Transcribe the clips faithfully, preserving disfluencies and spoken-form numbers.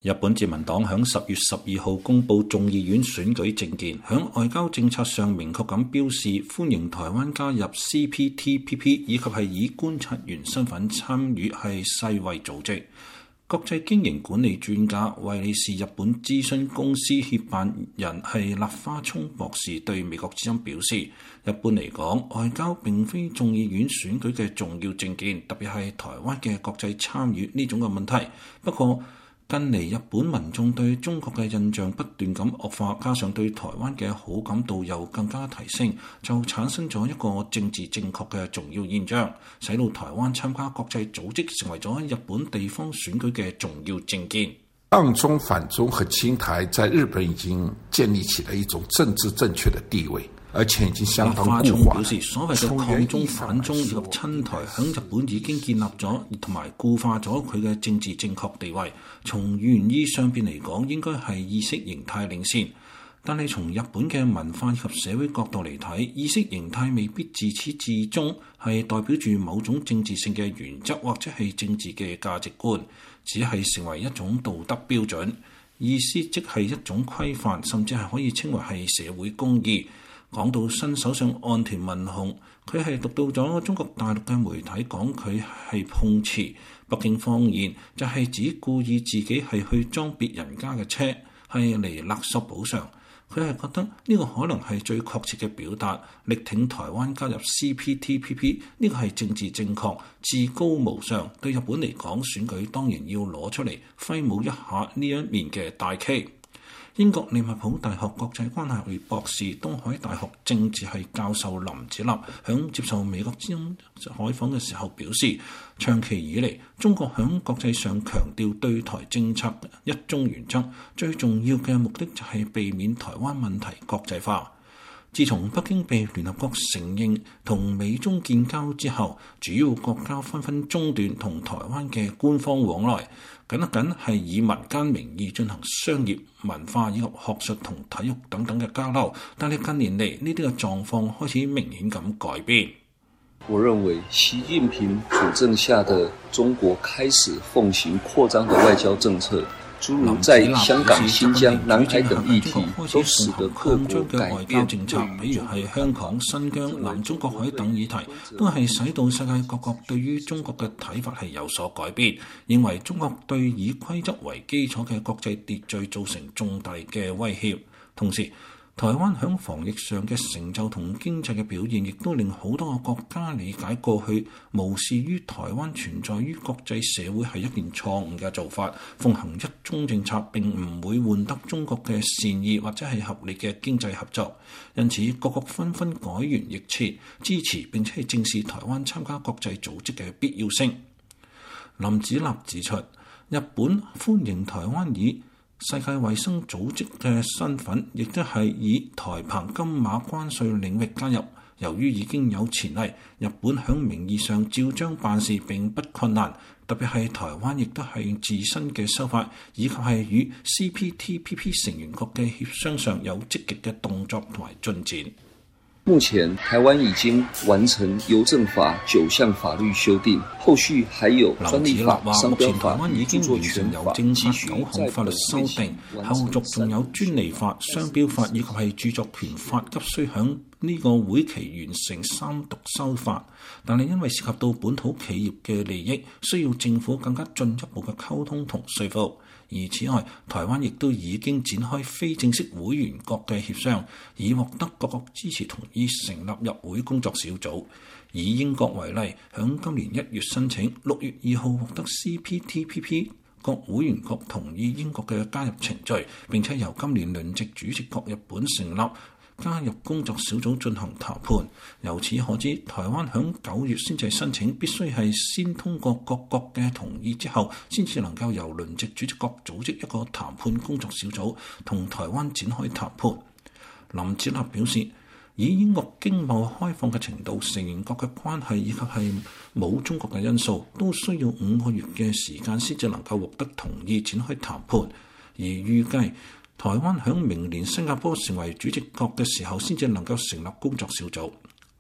日本自民黨響十月十二號公布眾議院選舉政見，響外交政策上明確咁標示歡迎台灣加入 C P T P P， 以及係以觀察員身份參與係世衛組織。國際經營管理專家、惠理士日本諮詢公司協辦人係立花聰博士對美國之音表示，一般嚟講，外交並非眾議院選舉嘅重要政見，特別係台灣嘅國際參與呢種嘅問題。不過，近嚟日本民眾對中國嘅印象不斷咁惡化，加上對台灣嘅好感度又更加提升，就產生咗一個政治正確嘅重要現象，使到台灣參加國際組織成為咗日本地方選舉嘅重要政見。 抗中反中和親台在日本已經建立起了一種政治正確的地位，而且已經相當固化。立花聰表示，所謂嘅抗中反中以及親台響日本已經建立咗同埋固化咗佢嘅政治正確地位。從原意上邊嚟講，應該係意識形態領先，但係從日本嘅文化以及社會角度嚟睇，意識形態未必自始至終係代表住某種政治性嘅原則或者係政治嘅價值觀，只係成為一種道德標準，意思即係一種規範，甚至係可以稱為係社會公義。講到新首相岸田文雄，佢係讀到咗中國大陸嘅媒體講佢係碰瓷，北京方言就係指故意自己係去裝別人家嘅車，係嚟勒索補償。佢係覺得呢個可能係最確切嘅表達，力挺台灣加入 C P T P P， 呢個係政治正確、至高無上。對日本嚟講，選舉當然要攞出嚟揮舞一下呢一面嘅大旗。英國利物浦大學國際關係博士、東海大學政治系教授林子立響接受美國之音採訪嘅時候表示，長期以嚟，中國響國際上強調對台政策一中原則，最重要嘅目的就係避免台灣問題國際化。自從北京被聯合國承認同美中建交之後，主要國家紛紛中斷同台灣嘅官方往來，僅僅係以民間名義進行商業、文化以及學術同體育等等嘅交流。但係近年嚟呢啲嘅狀況開始明顯咁改變。 我認為習近平主政下的中國開始奉行擴張的外交政策。諸如在香港、新疆、南海等議題，都使得各國改變政策，比如係香港、新疆、南中國海等議題， 都係使到世界各國對於中國嘅睇法係有所改變，認為中國對以規則為基礎嘅國際秩序造成重大嘅威脅。同時，台灣響防疫上嘅成就同經濟嘅表現，亦都令好多個國家理解過去無視於台灣存在於國際社會係一件錯誤嘅做法，奉行一中政策並唔會換得中國嘅善意或者係合理嘅經濟合作。因此，各國紛紛改弦易轍，支持並且係正視台灣參加國際組織嘅必要性。林子立指出，日本歡迎台灣以世界衛生組織嘅身份，亦都係以台澎金馬關稅領域加入。由於已經有前例，日本響名義上照章辦事並不困難，特別係台灣亦都係自身嘅修法，以及係與 C P T P P 成員國嘅協商上有積極嘅動作同埋進展。 目前台灣已經完成郵政法九項法律修訂，後續還有專利法、商標法、著作權法，繼續九項法律修訂， 後續仲有專利法、商標法以及係著作權法，急需響呢個會期完成三讀修法。但係因為涉及到本土企業嘅利益，需要政府更加進一步嘅溝通同說服。而此外，台灣亦都已經展開非正式會員國嘅協商，以獲得各國支持同意成立入會工作小組。以英國為例，響今年一月申請，六月二號獲得 C P T P P， 各會員國同意英國嘅加入程序，並且由今年輪值主席國日本成立加入工作小組進行談判。由此可知，台灣響九月先至申請，必須係先通過各國嘅同意之後，先至能夠由輪值主席國組織一個談判工作小組同台灣展開談判。林子立表示，以英國經貿開放嘅程度、成員國嘅關係以及係冇中國嘅因素，都需要五個月嘅時間先至能夠獲得同意展開談判。而預計台灣響明年新加坡成為主席國嘅時候，先至能夠成立工作小組。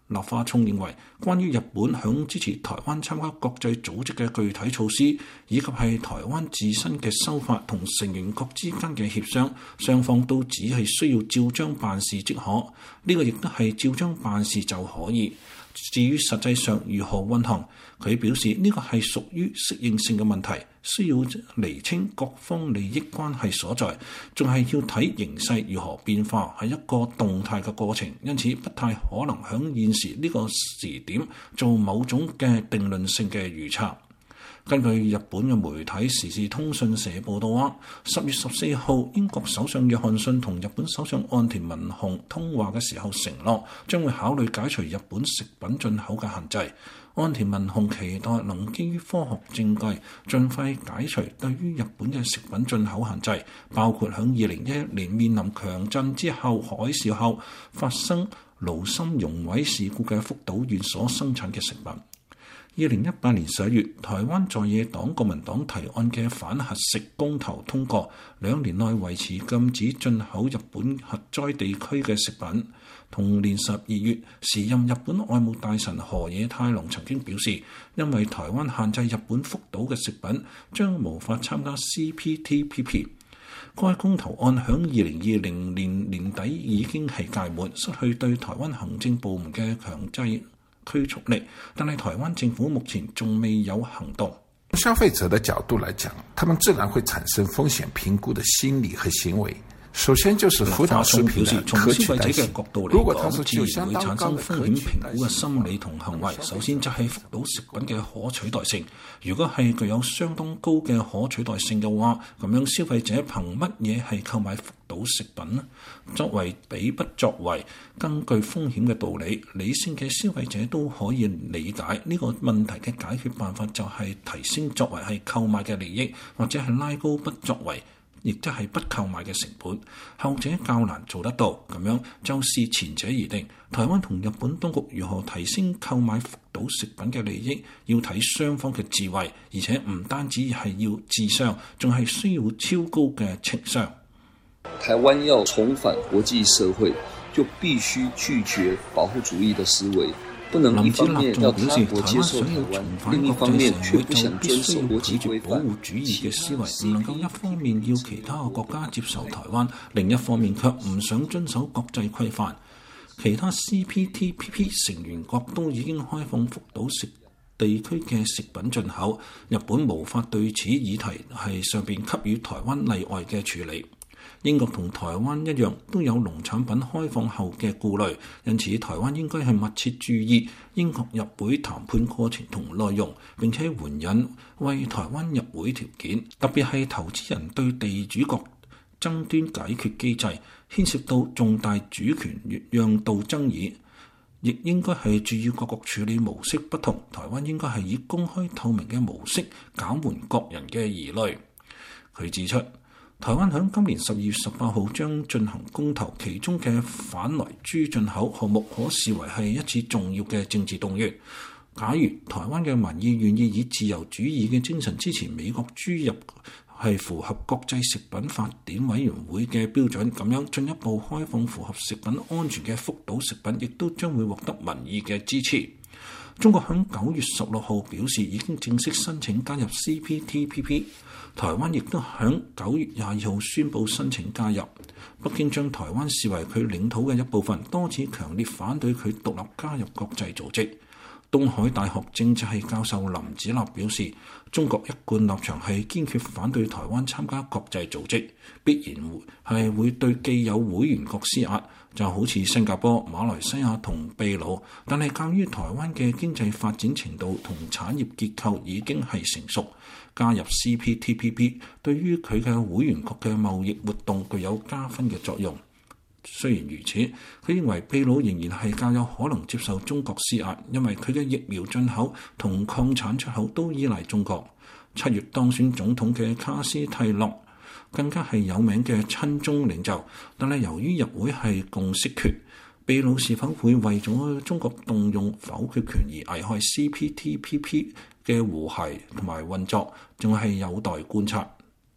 立花聰認為，關於日本響支持台灣參加國際組織嘅具體措施，以及係台灣自身嘅修法同成員國之間嘅協商，雙方都只係需要照章辦事即可。呢、這個亦都係照章辦事就可以。至於實際上如何運行，佢表示呢個係屬於適應性嘅問題，需要釐清各方利益關係所在，仲係要睇形勢如何變化，係一個動態嘅過程，因此不太可能響現時呢個時點做某種嘅定論性嘅預測。根據日本嘅媒體時事通訊社報道話，十月十四號，英國首相約翰遜同日本首相岸田文雄通話嘅時候承諾，將會考慮解除日本食品進口嘅限制。岸田文雄期待能基於科學證據，盡快解除對於日本嘅食品進口限制，包括響二零一一年面臨強震之後海嘯後發生爐心熔毀事故嘅福島縣所生產嘅食品。二零一八年十一月，台灣在野黨國民黨提案嘅反核食公投通過，兩年內維持禁止進口日本核災地區嘅食品。同年十二月，時任日本外務大臣河野太郎曾經表示，因為台灣限制日本福島嘅食品，將無法參加 C P T P P。該公投案響二零二零年年底已經係屆滿，失去對台灣行政部門嘅強制驅逐力，但係台灣政府目前仲未有行動。 從消費者的角度來講，他們自然會產生風險評估的心理和行為。首先就是福島食品的可取代性。如果它是具有相當高的可取代性， 心理同行為，首先就係福島食品嘅可取代性。如果係具有相當高嘅可取代性嘅話，咁樣消費者憑乜嘢係購買福島食品呢？作為比不作為，根據風險嘅道理，理性嘅消費者都可以理解呢個問題嘅解決辦法就係提升作為係購買嘅利益，或者係拉高不作為，亦即係不購買嘅成本，後者較難做得到。咁樣就視前者而定。台灣同日本當局如何提升購買福島食品嘅利益，要睇雙方嘅智慧，而且唔單止係要智商，仲係需要超高嘅情商。 台灣要重返國際社會，就必須拒絕保護主義的思維。不能一方面要他國接受台灣，另一方面卻不想遵守國際規範。保護主義嘅思維唔能夠一方面要其他嘅國家接受台灣，另一方面卻唔想遵守國際規範。其他 C P T P P 成員國都已經開放福島食地區嘅食品進口，日本無法對此議題係上邊給予台灣例外嘅處理。英國同台灣一樣都有農產品開放後嘅顧慮，因此台灣應該係密切注意英國入會談判過程同內容，並且援引為台灣入會條件，特別係投資人對地主國爭端解決機制牽涉到重大主權讓渡爭議，亦應該係注意各國處理模式不同，台灣應該係以公開透明嘅模式減緩各人嘅疑慮。佢指出，台灣喺今年十二月十八號將進行公投，其中嘅反萊豬進口項目可視為係一次重要嘅政治動員。假如台灣嘅民意願意以自由主義嘅精神支持美國豬入係符合國際食品法典委員會嘅標準，咁樣進一步開放符合食品安全嘅福島食品，亦都將會獲得民意嘅支持。中國喺九月十六號表示已經正式申請加入 C P T P P， 台灣亦都喺九月廿二號宣布申請加入。北京將台灣視為佢領土嘅一部分，多次強烈反對佢獨立加入國際組織。東海大學政治系教授林子立表示，中國一貫立場係堅決反對台灣參加國際組織，必然係會對既有會員國施壓，就好似新加坡、馬來西亞同秘魯。但係鑑於台灣嘅經濟發展程度同產業結構已經係成熟，加入 C P T P P 對於佢嘅會員國嘅貿易活動具有加分嘅作用。雖然如此，佢認為秘魯仍然係較有可能接受中國施壓，因為佢嘅疫苗進口同礦產出口都依賴中國。七月當選總統嘅卡斯蒂洛更加係有名嘅親中領袖，但係由於入會係共識決，秘魯是否會為咗中國動用否決權而危害 C P T P P 嘅和諧同埋運作，仲係有待觀察。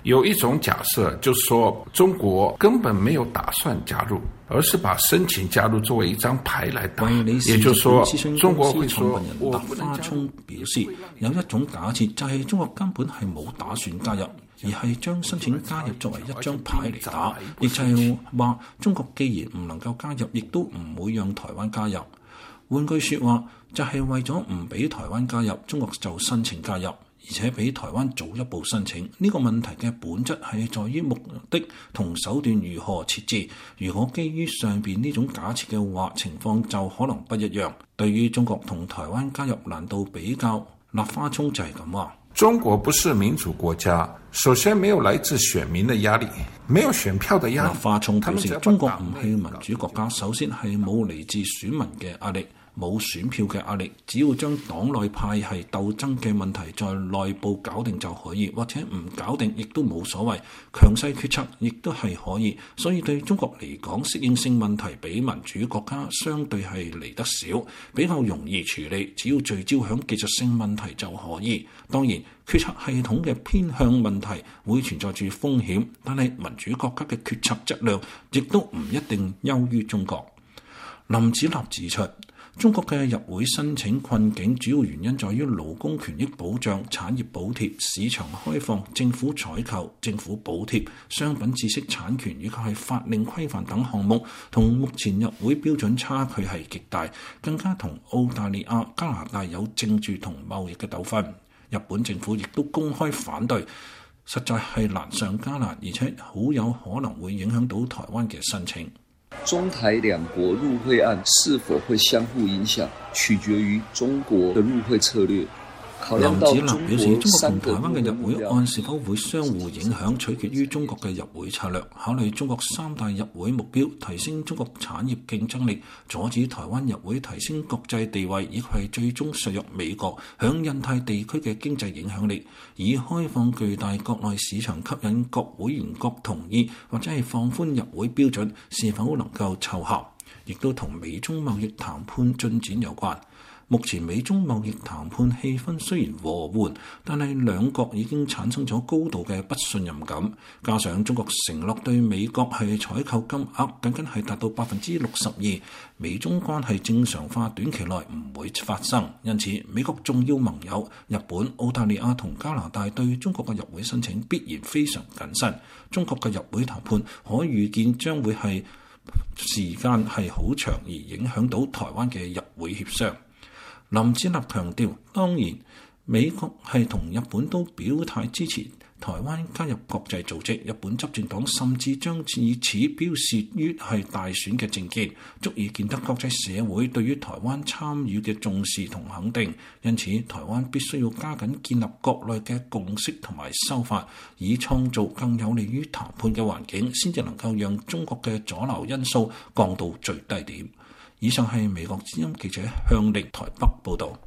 有一種假設，就是說中國根本沒有打算加入，而是把申請加入作為一張牌來打。也就是說，中國會說， 立花聰表示，有一種假設就係中國根本係冇打算加入，而係將申請加入作為一張牌嚟打，亦就係話中國既然唔能夠加入，亦都唔會讓台灣加入。換句說話，就係為咗唔俾台灣加入，中國就申請加入。而且比台灣早一步申請，呢個問題嘅本質係在於目的同手段如何設置。如果基於上邊呢種假設嘅話，情況就可能不一樣。對於中國同台灣加入難度比較，立花聰就係咁話： 中國不是民主國家，首先沒有來自選民的壓力，沒有選票的壓力。 立花聰表示，中國唔係民主國家，首先係冇嚟自選民嘅壓力。冇選票嘅壓力，只要將黨內派系鬥爭嘅問題在內部搞定就可以，或者唔搞定亦都冇所謂。強勢決策亦都係可以，所以對中國嚟講，適應性問題比民主國家相對係嚟得少，比較容易處理。只要聚焦響技術性問題就可以。當然，決策系統嘅偏向問題會存在住風險，但係民主國家嘅決策質量亦都唔一定優於中國。林子立指出，中國嘅入會申請困境主要原因在於勞工權益保障、產業補貼、市場開放、政府採購、政府補貼、商品知識產權以及係法令規範等項目，同目前入會標準差距係極大，更加同澳大利亞、加拿大有政治同貿易嘅糾紛。日本政府亦都公開反對，實在係難上加難，而且好有可能會影響到台灣嘅申請。 中台兩國入會案是否會相互影響，取決於中國的入會策略。 林子立表示，中國同台灣嘅入會案是否會相互影響，取決於中國嘅入會策略。考慮中國三大入會目標，提升中國產業競爭力，阻止台灣入會提升國際地位，以及係最終削弱美國響印太地區嘅經濟影響力，以開放巨大國內市場吸引各會員國同意，或者係放寬入會標準，是否能夠湊合，亦都同美中貿易談判進展有關。目前美中貿易談判氣氛雖然和緩，但係兩國已經產生咗高度嘅不信任感。加上中國承諾對美國係採購金額僅僅係達到百分之六十二，美中關係正常化短期內唔會發生。因此，美國重要盟友日本、澳大利亞同加拿大對中國嘅入會申請必然非常謹慎。中國嘅入會談判可預見將會係時間係好長，而影響到台灣嘅入會協商。林子立強調，當然美國係同日本都表態支持台灣加入國際組織，日本執政黨甚至將以此標示於係大選嘅政見，足以見得國際社會對於台灣參與嘅重視同肯定。因此，台灣必須要加緊建立國內嘅共識同埋修法，以創造更有利於談判嘅環境，先至能夠讓中國嘅阻撓因素降到最低點。以上係美國之音記者向力台北報導。